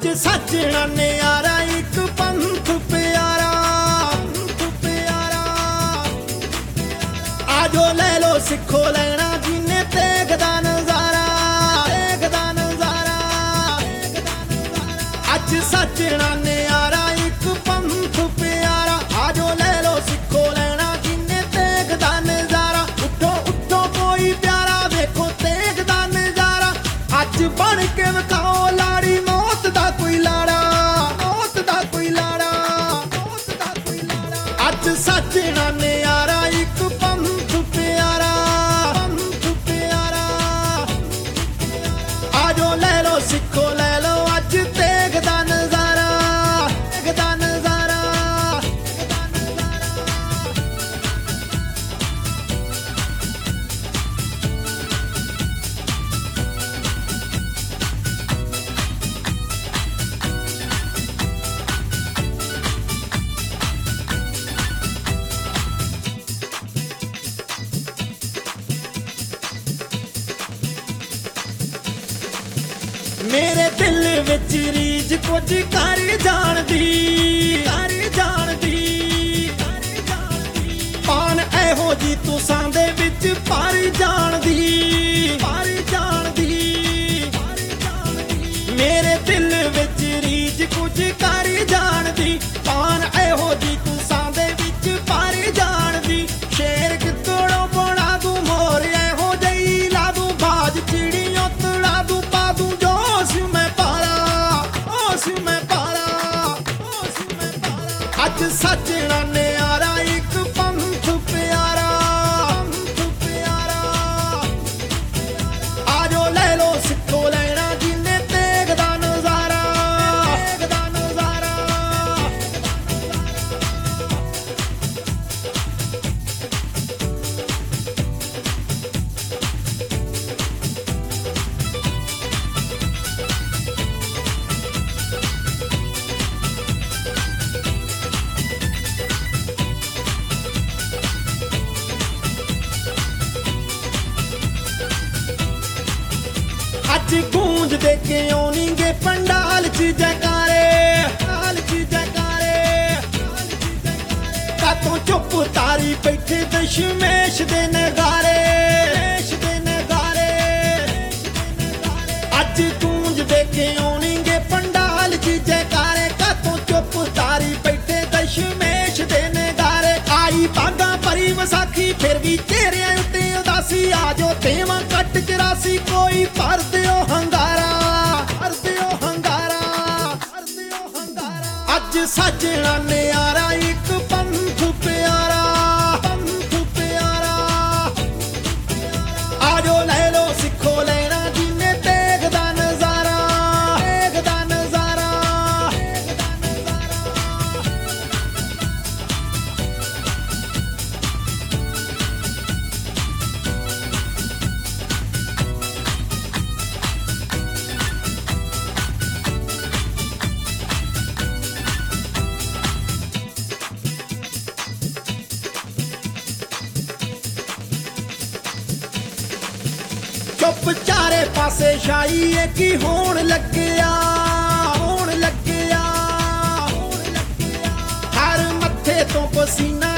ਸੱਜਣਾ ਨਿਆਰਾ ਇੱਕ ਪੰਥ ਪਿਆਰਾ, ਆਜੋ ਲੈ ਲੋ ਸਿੱਖੋ ਲੈਣਾ ਜਿੰਨੇ ਦੇਖਦਾ ਨਜ਼ਾਰਾ, ਅੱਜ ਸੱਜਣਾ ਨਿਆਰਾ ਇੱਕ ਪੰਥ ਪਿਆਰਾ, ਆਜੋ ਲੈ ਲੋ ਸਿੱਖੋ ਲੈਣਾ ਜਿੰਨੇ ਦੇਖਦਾ ਨਜ਼ਾਰਾ। ਉੱਠੋ ਉੱਠੋ ਕੋਈ ਪਿਆਰਾ ਵੇਖੋ ਦੇਖਦਾ ਨਜ਼ਾਰਾ, ਅੱਜ ਬਣ ਕੇ ਵਿਖਾਓ ਲਾੜੀ ਮੌਤ ਦਾ ਕੋਈ ਲਾੜਾ, ਮੌਤ ਦਾ ਕੋਈ ਲਾੜਾ, ਮੌਤ ਦਾ ਕੋਈ ਲਾੜਾ। ਅੱਜ ਸੱਜਣਾ ਨਿਆਰਾ ਇੱਕ ਪੰਥ ਪਿਆਰਾ, ਪੰਥ ਪਿਆਰਾ, ਆਜੋ ਲੈ ਲੋ ਸਿੱਖੋ ਲੈ ਲੋ ਅੱਜ ਦੇਖਦਾ ਨਜ਼ਾਰਾ, ਦੇਖਦਾ ਨਜ਼ਾਰਾ। ਮੇਰੇ ਦਿਲ ਵਿੱਚ ਰੀਝ ਕੁਝ ਕਰ ਜਾਣਦੀ, ਕਰ ਜਾਣਦੀ, ਪਾਨ ਇਹੋ ਜੀ ਤੁਸਾਂ ਦੇ ਵਿੱਚ ਪਰ ਜਾਣਦੀ, ਪਰ ਜਾਣਦੀ। ਮੇਰੇ ਦਿਲ ਵਿੱਚ ਰੀਝ ਕੁਝ ਕਰ ਜਾਣਦੀ, ਪਾਨ ਇਹੋ ਜੀ ਤੁਸਾਂ ਦੇ ਵਿੱਚ ਪਰ ਜਾਣਦੀ। ਸ਼ੇਰ ਕਿਤੋਂ ਬਣਾ ਦੂੰ ਮੋਰ ਇਹੋ ਜਿਹੀ ਲਾ ਦੂੰ, ਬਾਜ ਚਿੜੀਆਂ ਤੜਾ ਦੂੰ ਪਾ ਦੂੰ ਜੋਸ਼ ਮੈਂ ਪਾਰਾ, ਹੋਸ਼ ਮੈਂ ਪਾਰਾ, ਹੋਸ਼ ਮੈਂ ਪਾਰਾ। ਅੱਜ ਸੱਜਣਾ ਨਿਆਰਾ ਇੱਕ ਪੰਥ ਪਿਆਰਾ, ਪੰਥ ਪਿਆਰਾ, ਆਜੋ ਲੈ ਲੋ ਸਿੱਖੋ ਲੈਣਾ ਜਿੰਨੇ ਦੇਖਦਾ ਨਜ਼ਾਰਾ, ਦੇਖਦਾ ਨਜ਼ਾਰਾ। ਅੱਜ ਗੂੰਜ ਦੇ ਕੇ ਆਉਣਗੇ ਪੰਡਾਲ ਚ ਜੈਕਾਰੇ, ਪੰਡਾਲ ਚ ਜੈਕਾਰੇ। ਕਾਤੋਂ ਚੁੱਪ ਤਾਰੀ ਬੈਠੇ ਦਸ਼ਮੇਸ਼ ਦੇ ਨਗਾਰੇ, ਦੇਸ਼ ਦੇ ਨਗਾਰੇ। ਅੱਜ ਗੂੰਜ ਦੇ ਕੇ ਆਉਣਗੇ ਪੰਡਾਲ ਚ ਜੈਕਾਰੇ, ਕਾਤੋਂ ਚੁੱਪ ਤਾਰੀ ਬੈਠੇ ਦਸ਼ਮੇਸ਼ ਦੇ ਨਗਾਰੇ। ਆਈ ਬਾਗਾ ਭਰੀ ਵਿਸਾਖੀ ਫਿਰ ਵੀ ਚਿਹਰਿਆਂ ਉੱਤੇ ਉਦਾਸੀ, ਆਜੋ ਦੇਵਾਂ ਕੱਟ ਚਰਾਸੀ ਕੋਈ ਭਰ ਦਿਓ ਹੰਗਾਰਾ, ਭਰ ਦਿਓ ਹੰਗਾਰਾ, ਭਰ ਦਿਓ ਹੰਗਾਰਾ। ਅੱਜ ਸੱਜਣਾ ਨਿਆਰਾ ਇੱਕ ਪੰਥ ਪਿਆਰਾ, ਪੰਥ ਪਿਆਰਾ, ਆਜੋ ਲੈ ਲੋ ਸਿੱਖੋ ਲੈਣਾ ਜਿੰਨੇ ਦੇਖਦਾ ਨਜ਼ਾਰਾ, ਦੇਖਦਾ ਨਜ਼ਾਰਾ। ਚੁੱਪ ਚਾਰੇ ਪਾਸੇ ਛਾਈ ਏ ਕੀ ਹੋਣ ਲੱਗਿਆ, ਹੋਣ ਲੱਗਿਆ, ਹੋਣ ਲੱਗਿਆ। ਹਰ ਮੱਥੇ ਤੋਂ ਪਸੀਨਾ